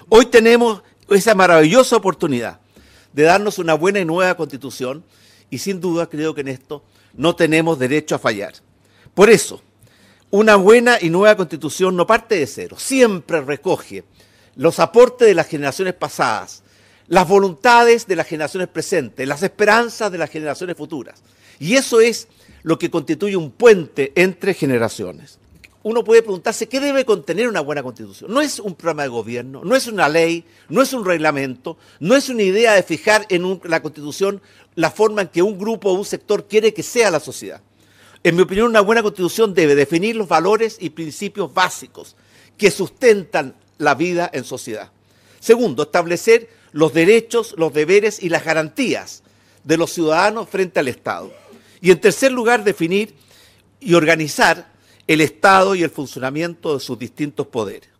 Hoy tenemos esa maravillosa oportunidad de darnos una buena y nueva Constitución y sin duda creo que en esto no tenemos derecho a fallar. Por eso, una buena y nueva Constitución no parte de cero, siempre recoge los aportes de las generaciones pasadas, las voluntades de las generaciones presentes, las esperanzas de las generaciones futuras. Y eso es lo que constituye un puente entre generaciones. Uno puede preguntarse qué debe contener una buena Constitución. No es un programa de gobierno, no es una ley, no es un reglamento, no es una idea de fijar en la Constitución la forma en que un grupo o un sector quiere que sea la sociedad. En mi opinión, una buena Constitución debe definir los valores y principios básicos que sustentan la vida en sociedad. Segundo, establecer los derechos, los deberes y las garantías de los ciudadanos frente al Estado. Y en tercer lugar, definir y organizar el Estado y el funcionamiento de sus distintos poderes.